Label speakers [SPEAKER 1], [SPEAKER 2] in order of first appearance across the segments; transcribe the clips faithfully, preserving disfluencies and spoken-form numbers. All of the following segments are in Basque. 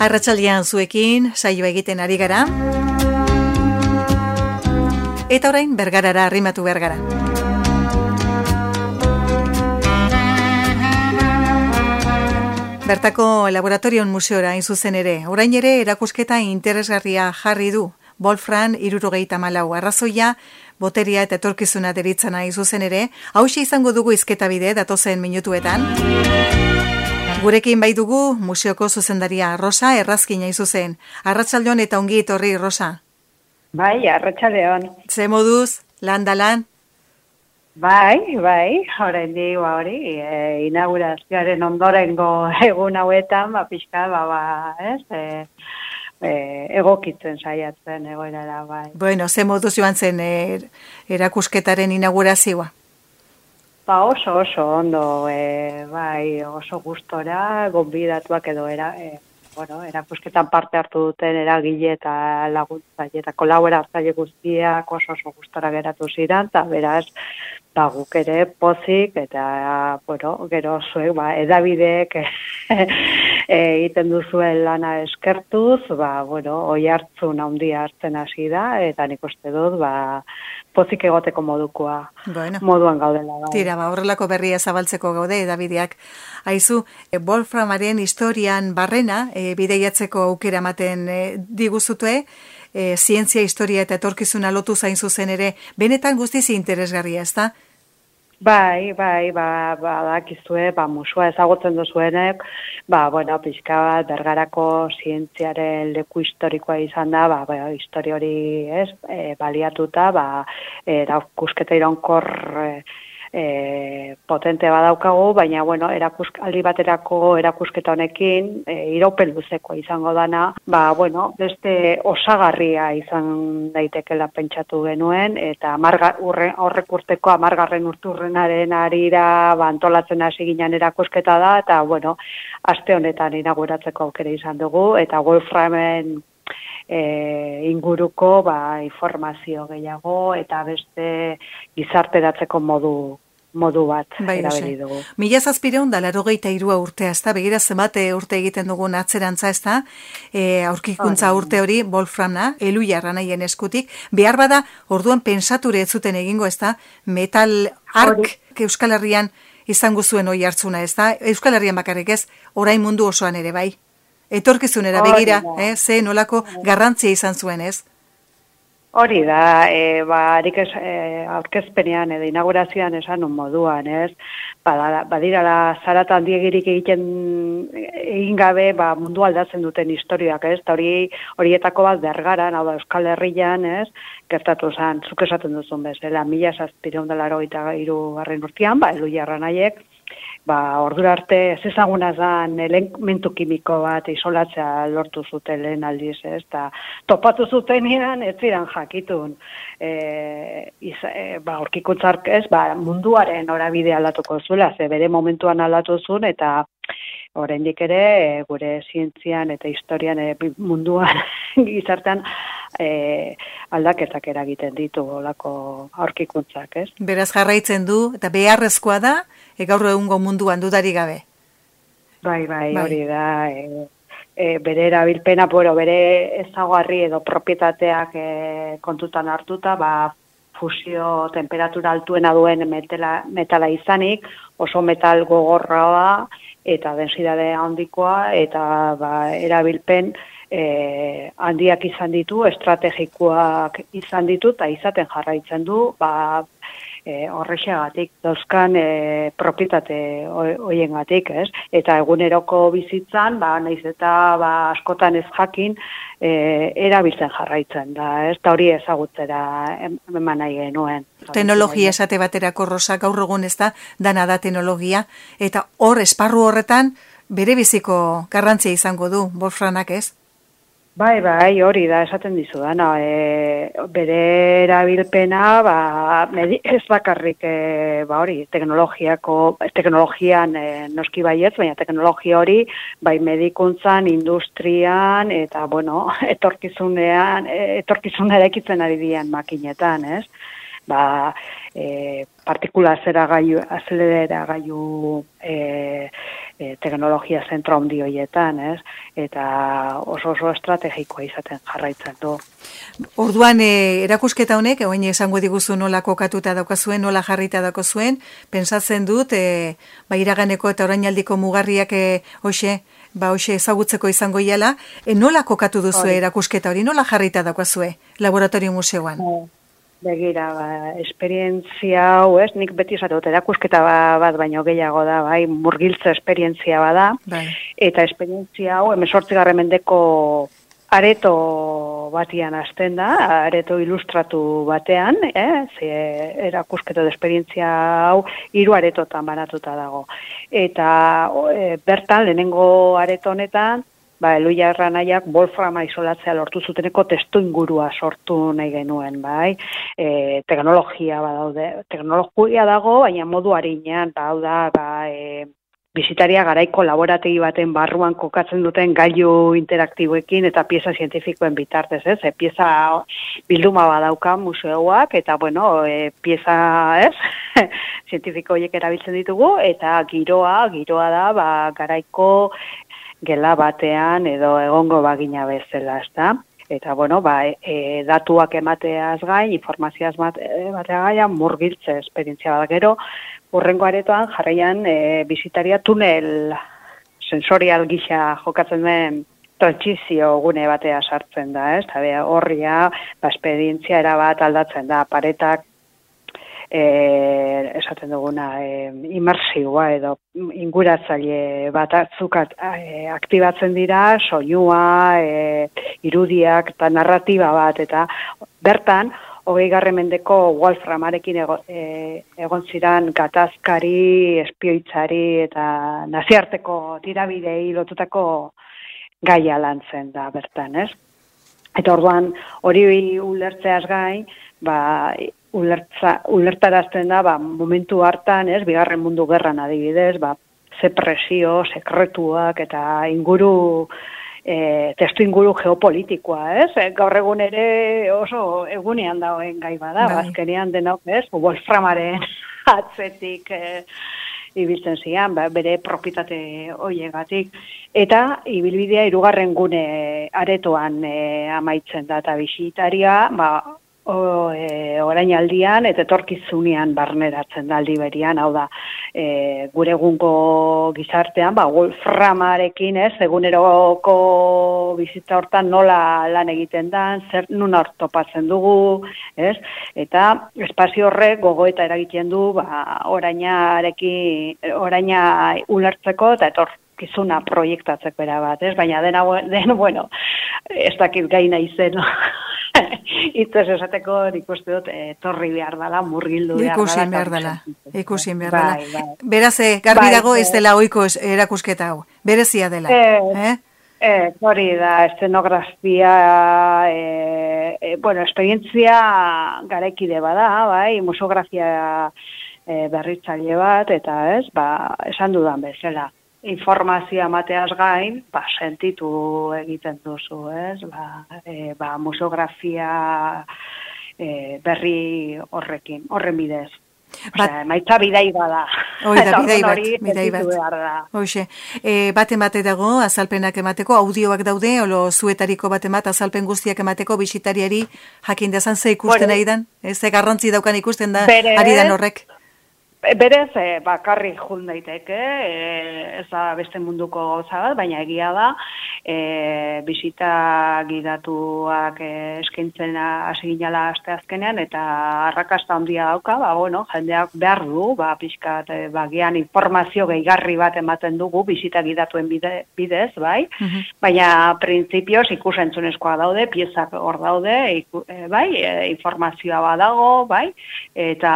[SPEAKER 1] Arratsaldean zuekin saio egiten ari gara. Eta orain Bergarara arrimatu behar gara. Bertako Laboratorion Museora hain zuzen ere, orain ere erakusketa interesgarria jarri du. Wolfram hirurogeita hamalau arrazoia, boteria eta etorkizuna deritzana hain zuzen ere, hauxe izango dugu hizketa bide datozen minutuetan. Gurekin bai dugu museoko zuzendaria Rosa Errazkin hain zuzen. Arratsaldeon eta ongi etorri, Rosa.
[SPEAKER 2] Bai, arratsaldeon.
[SPEAKER 1] Ze moduz, lan da lan?
[SPEAKER 2] Bai, bai, oraindik ba hori, e, inaugurazioaren ondorengo egun hauetan, ba pixka, ba, ba, ez, e, e, egokitzen saiatzen egoerara, bai.
[SPEAKER 1] Bueno, ze moduz joan zen e, erakusketaren inaugurazioa?
[SPEAKER 2] Ba oso, oso, ondo, e, bai, oso gustora, gonbidatuak edo era, e, bueno, erakusketan parte hartu duten eragile eta laguntzaile eta kolaboratzaile guztiak oso oso gustora geratu ziren, eta beraz, ba, guk ere pozik, eta, bueno, gero zuek, ba, edabideek egiten duzuen lana eskertuz, ba, bueno, oi hartzun handia hartzen hasi da, eta nik uste dut, ba, pozik egoteko modukoa, bueno, moduan gaudela. Bai.
[SPEAKER 1] Tira, ba, horrelako berria zabaltzeko gaude, edabideak. Aizu, e, Wolframaren historian barrena, e, bideiatzeko aukera ematen e, diguzutue, e, zientzia, historia eta etorkizuna lotu zain zuzen ere, benetan guztiz interesgarria, ez da?
[SPEAKER 2] Bai, bai, ba, ba, dakizue, ba, musua ezagutzen duzuenek, ba, bueno, pixka bat, Bergarako zientziaren leku historikoa izan da, ba, ba historia hori, ez, e, baliatuta, ba, erakusketa irankor e, e, potente badaukagu, baina, bueno, erakusk, aldi baterako erakusketa honekin, e, iraupen luzeko izango dana, ba, bueno, beste osagarria izan daitekela pentsatu genuen, eta amarga, urre, horrek urteko amargarren urturrenaren arira ba, antolatzen hasi ginen erakusketa da, eta, bueno, aste honetan inauguratzeko aukera izan dugu, eta Wolframen E, inguruko ba, informazio gehiago eta beste gizarteratzeko modu modu bat
[SPEAKER 1] bai,
[SPEAKER 2] erabili dugu.
[SPEAKER 1] Mila zazpireun da larogeita irua urtea, ez da, begira zenbat urte egiten dugun atzerantza, ez da, e, aurkikuntza oh, urte hori Wolframna, Elujarra nahien eskutik, behar bada orduan pensature ez zuten egingo, ez da, metal ark Euskal Herrian izango zuen oi hartzuna, ez da, Euskal Herrian bakarrik ez, orain mundu osoan ere bai. Etorkizunera begira, eh, ze nolako garrantzia izan zuen, ez?
[SPEAKER 2] Hori da, e, ba, harik ez, e, aurkezpenean edo inaugurazioan esan un moduan, ez? Ba, badira zarata handiegirik egiten egin gabe, ba, mundu aldatzen duten historiak, ez? Ta hori horietako bat Bergaran, hau da Euskal Herrian, ez? Gertatu zen, zuk esaten duzun bezala, mila zazpireun da laurogeita hiru garren urtean, ba, Elujarra nahiek, ba, ordura arte ez ezaguna zen elementu kimiko bat isolatzea lortu zuten lehen aldiz, ez, eta topatu zutenean ez ziren jakitun. E, iz, e, ba, aurkikuntzark ez, ba, munduaren norabidea aldatuko zuela, ze bere momentuan aldatu zuen, eta oraindik ere e, gure zientzian eta historian e, munduan gizartean e, aldaketak eragiten ditu olako aurkikuntzak, ez?
[SPEAKER 1] Beraz jarraitzen du, eta beharrezkoa da, e, gaur egungo munduan dudari gabe.
[SPEAKER 2] Bai, bai, bai. Hori da, e, e, bere erabilpena, bueno, bere ezaugarri edo propietateak e, kontutan hartuta, ba, fusio temperatura altuena duen metala, metala izanik, oso metal gogorra da, eta densidade handikoa, eta ba, erabilpen e, handiak izan ditu, estrategikoak izan ditu, eta izaten jarraitzen du, ba, e, horrexegatik, dauzkan e, propietate hoiengatik, ez? Eta eguneroko bizitzan, ba, naiz eta ba, askotan ez jakin, e, erabiltzen jarraitzen da, ez? Eta hori ezagutzera eman nahi genuen.
[SPEAKER 1] Teknologia esate baterako, Rosa, gaur egun ez da, dana da teknologia, eta hor, esparru horretan, bere biziko garrantzia izango du, Wolframak, ez?
[SPEAKER 2] Bai, bai, hori da, esaten dizu dana, e, bere erabilpena, ba, medi, ez bakarrik, e, ba, hori, teknologiako, teknologian e, noski baietz, baina teknologia hori, bai, medikuntzan, industrian, eta, bueno, etorkizunean, etorkizunera ekitzen ari dian makinetan, ez? Ba, e, partikula azelera gaiu, e, e, teknologia zentro handi horietan, ez? Eta oso oso estrategikoa izaten jarraitzen du.
[SPEAKER 1] Orduan, e, erakusketa honek, oin esango diguzu nola kokatuta daukazuen, nola jarrita daukazuen, pentsatzen dut, e, ba, iraganeko eta orainaldiko mugarriak e, hoxe, ba, hoxe ezagutzeko izango iala, e, nola kokatu duzu erakusketa hori, nola jarrita daukazue laboratorio museoan?
[SPEAKER 2] Oh. Begira, ba, esperientzia hau, ez, nik beti esatu dut, erakusketa bat baino gehiago da, bai, murgiltza esperientzia bada, bai. Eta esperientzia hau, hemezortzigarren mendeko areto batian hasten da, areto ilustratu batean, eh, ze erakusketa de esperientzia hau hiru aretotan banatuta dago. Eta e, bertan, lehenengo areto honetan, ba, Eluia Erranaiak wolframa isolatzea lortu zuteneko testu ingurua sortu nahi genuen, bai. E, teknologia badaude, teknologia dago, baina modu arinean, ba, hau da, ba, e, bisitaria garaiko laborategi baten barruan kokatzen duten gailu interaktiboekin eta pieza zientifikoen bitartez, ez? E, pieza bilduma badauka museoak, eta, bueno, e, pieza, ez? Zientifiko horiek erabiltzen ditugu, eta giroa, giroa da, ba, garaiko gela batean edo egongo bagina bezala, ezta? Eta, bueno, ba, e, datuak emateaz gain, informazioaz batea gaia, murgiltze esperientzia bat gero, urrengo aretoan jarraian e, bisitaria tunel sensorial gisa jokatzen den trantsizio gune batea sartzen da, ez? Eta horria, ba, esperientzia erabat aldatzen da, paretak, E, esaten duguna, e, imersioa edo inguratzaile bat atzukat e, aktibatzen dira, soinua, e, irudiak eta narratiba bat, eta bertan, hogeigarren mendeko Wolframarekin ego, e, egon ziran gatazkari, espioitzari eta naziarteko tirabidei lotutako gaia lantzen da bertan, ez? Eta orduan hori ulertzeaz gain, ba, ulertza, ulertarazten da, ba, momentu hartan, ez, bigarren mundu gerran adibidez, ba, ze presio, sekretuak eta inguru, e, testu inguru geopolitikoa, ez? E, gaur egun ere oso egunean dagoen gai bada, bai. Azkenean denok, ez, Wolframaren atzetik e, ibiltzen zian, ba, bere propietate hoiegatik. Eta ibilbidea hirugarren gune aretoan e, amaitzen da, eta bisitaria, ba, O, e, orain aldian eta etorkizunean barneratzen da aldi berian, hau da, e, gure egungo gizartean, ba, Wolframarekin, ez, eguneroko bizitza hortan nola lan egiten da, zer nun hor topatzen dugu, ez, eta espazio horrek gogoeta eragiten du, ba, orainarekin, oraina ulertzeko eta etorkizuna proiektatzeko era bat, ez, baina dena, den, bueno, ez dakit gaina izen, no? Itzez esateko nik uste dut etorri behar dela, murgildu behar dela.
[SPEAKER 1] Ikusin behar dela, ikusin behar dela. Bai, bai. Beraz, garbi bai, dago ez dela oiko erakusketa hau, berezia dela.
[SPEAKER 2] Eh, eh? Eh, hori da, eszenografia, eh, eh, bueno, esperientzia garaikide bada, bai, museografia eh, berritzaile bat, eta ez, ba, esan dudan bezala. Informazioa mateaz gain, ba, sentitu egiten duzu, ez? Ba, e, ba, museografia e, berri horrekin, horren bidez. Osea, maitza bidai bada.
[SPEAKER 1] Hoi da, bidai bat, bidai bat. Hoxe, e, baten bate dago, azalpenak emateko, audioak daude, olo zuetariko baten bat, azalpen guztiak emateko, bisitariari jakin dezan ze ikusten bueno, aidan, ez, ze garrantzi daukan ikusten da, ari dan horrek.
[SPEAKER 2] Berez, e, bakarrik jun daiteke, e, ez da beste munduko gauza bat, baina egia da, e, bisita gidatuak e, eskaintzen hasi ginala aste azkenean, eta arrakasta handia dauka, ba, bueno, jendeak behar du, ba, pixkat, e, bagian informazio gehigarri bat ematen dugu, bisita gidatuen bide, bidez, bai, uh-huh. Baina printzipioz ikusentzunezkoa daude, piezak hor daude, iku, e, bai, e, informazioa badago, bai, eta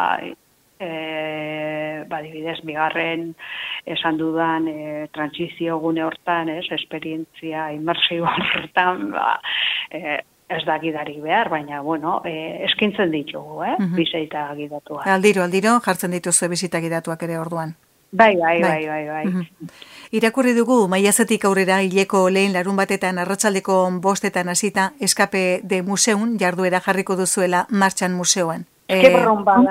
[SPEAKER 2] E, badibidez, bigarren esan dudan e, trantsizio gune hortan, ez, esperientzia imersio hortan, ba, e, ez da gidarik behar, baina, bueno, e, eskintzen ditugu, eh, uh-huh. Bisita gidatuak.
[SPEAKER 1] Aldiro, aldiro, jartzen dituzu bisita gidatuak ere orduan.
[SPEAKER 2] Bai, bai, bai, bai, bai.
[SPEAKER 1] Uh-huh. Irakurri dugu, maiazetik aurrera hileko lehen larun batetan arratsaldeko bostetan hasita Escape de Museum jarduera jarriko duzuela martxan museoan.
[SPEAKER 2] Eske borron bada.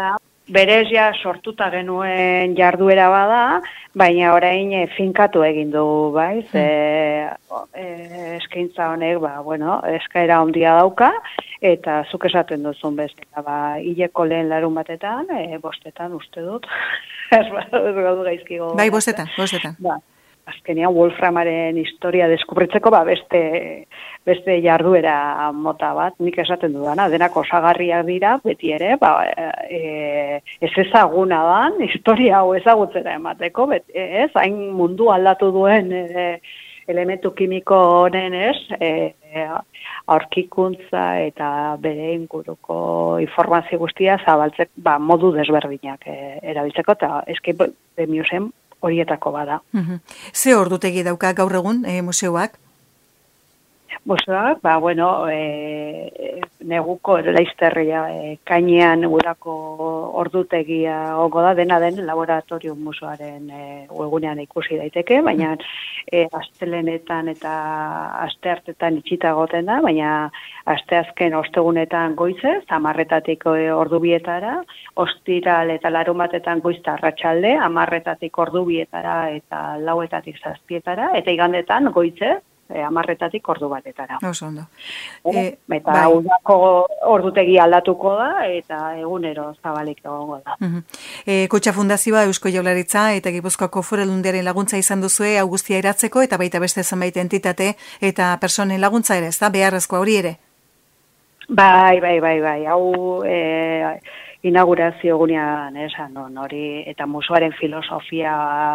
[SPEAKER 2] berez ja sortuta genuen jarduera bada, baina orain e, finkatu egin du, bai, ze e, eskaintza honek, ba, bueno, eskaera handia dauka, eta zuk esaten duzun bezala, ba, hileko lehen larun batetan, e, bostetan uste dut, ez gaudu gaizkigo.
[SPEAKER 1] Bai, bostetan, bostetan.
[SPEAKER 2] Ba, azkenean Wolframaren historia deskubritzeko, ba, beste, beste jarduera mota bat, nik esaten dudana, denak osagarriak dira, beti ere, ba, e, ez ezaguna dan, historia hau ezagutzera emateko, bet, ez, hain mundu aldatu duen e, elementu kimiko honen, ez, e, aurkikuntza eta bere inguruko informazio guztia zabaltzek, ba, modu desberdinak e, erabiltzeko, eta Escape the Museum horietako bada.
[SPEAKER 1] Uh-huh. Ze ordutegi dauka gaur egun e, museoak?
[SPEAKER 2] Museoak, ba, bueno, e, neguko laizterria e, kainean urako ordutegia ongo da, dena den laboratorium museoaren e, webgunean ikusi daiteke, baina e, astelenetan eta asteartetan itxita goten da, baina asteazken ostegunetan goizez, hamarretatik ordubietara, ostiral eta larumatetan goizta arratsalde, hamarretatik ordubietara eta lauetatik zazpietara, eta igandetan goizez, E, amarretatik ordu batetara.
[SPEAKER 1] Oso ondo.
[SPEAKER 2] E, eta bai. Udako ordutegi aldatuko da, eta egunero zabalik egongo da.
[SPEAKER 1] Uh-huh. E, Kutxa Fundazioa Eusko Jaurlaritza eta Gipuzkoako Foru Aldundiaren laguntza izan duzue hau guztia eratzeko, eta baita beste zenbait entitate eta personen laguntza ere, ez da, beharrezkoa hori ere?
[SPEAKER 2] Bai, bai, bai, bai. Hau e, inaugurazio gunean esan non, hori, eta museoaren filosofia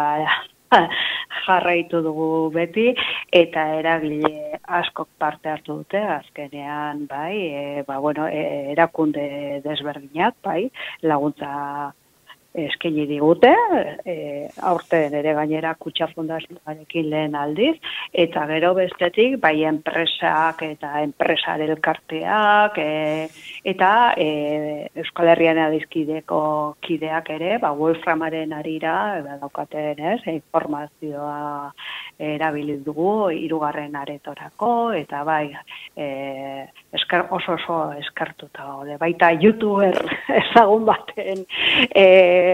[SPEAKER 2] jarraitu dugu beti, eta eragile askok parte hartu dute, azkenean, bai, e, ba, bueno, e, erakunde desberdinak, bai, laguntza eskaini digute, e, aurten ere gainera Kutxa Fundazioarekin lehen aldiz, eta gero bestetik, bai, enpresak eta enpresaren elkarteak, e, eta e, Euskal Herrian adizkideko kideak ere, ba, Wolframaren arira, ba, daukaten, ez, informazioa erabili dugu, hirugarren aretorako, eta bai, e, esker, oso oso eskartuta gaude, baita youtuber ezagun baten, e,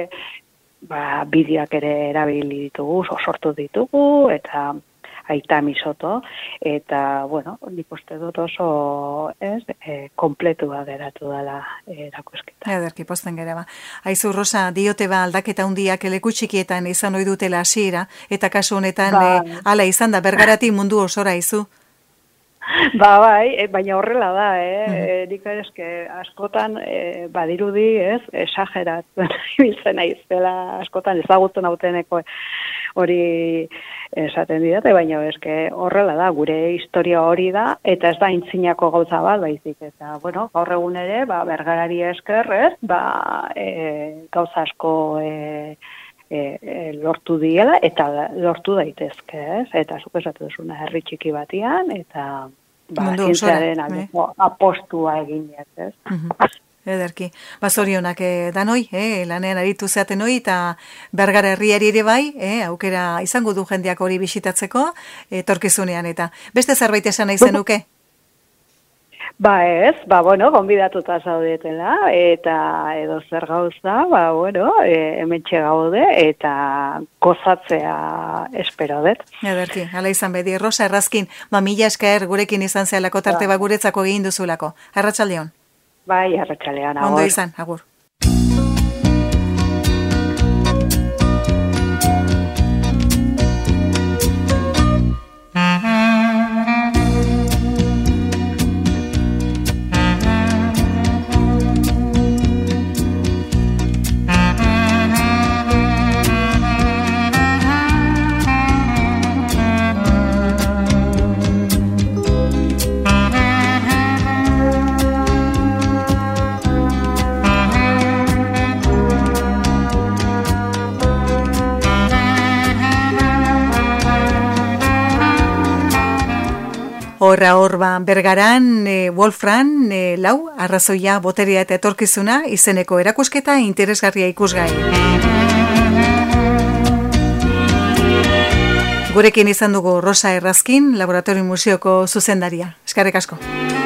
[SPEAKER 2] ba, bideoak ere erabili ditugu, sortu ditugu, eta Aita Misoto, eta, bueno, nik uste dut oso, ez, e, kompletua geratu dela erakusketa.
[SPEAKER 1] Ederki, posten gara ba. Aizu, Rosa, diote ba aldaketa hundiak leku txikietan izan ohi dutela hasiera, eta kasu honetan ba. e, ala izan da, Bergarati mundu osora izu.
[SPEAKER 2] Ba, bai, e, baina horrela da, eh? Mm. E, nik eske askotan e, badirudi, ez, esageratzen ibiltzen naizela, askotan ezagutzen auteneko hori esaten didate, baina eske horrela da, gure historia hori da, eta ez da intzinako gauza bat, baizik, eta, bueno, gaur egun ere, ba, Bergarari esker, ez, ba, e, gauza asko e, E, e, lortu diela, eta lortu daitezke, ez? Eta zuk esatu duzuna herri txiki batian, eta ba, zientziaren aldeko apostua eginez, ez?
[SPEAKER 1] Uh-huh. Ederki. Bazorionak eh, danoi, eh, lanean aritu zeaten hoi, eta Bergara herriari ere bai, eh, aukera izango du jendeak hori bisitatzeko, etorkizunean, eta beste zerbait esan nahi zenuke?
[SPEAKER 2] Ba ez, ba bueno, gonbidatuta zaudetela, eta edo zer gauza, ba bueno, e, hementxe gaude, eta gozatzea espero dut.
[SPEAKER 1] Ederki, hala izan bedi, Rosa Errazkin, ba mila esker gurekin izan zehalako tarte ba. Guretzako egin duzulako. Arratsaldeon.
[SPEAKER 2] Bai, arratsaldeon, agur.
[SPEAKER 1] Ondo izan, agur. Horra horba Bergaran, e, Wolfram, e, lau, arrazoia, boterea eta etorkizuna, izeneko erakusketa interesgarria ikusgai. Gurekin izan dugu Rosa Errazkin, Laboratori Museoko zuzendaria. Eskerrik asko.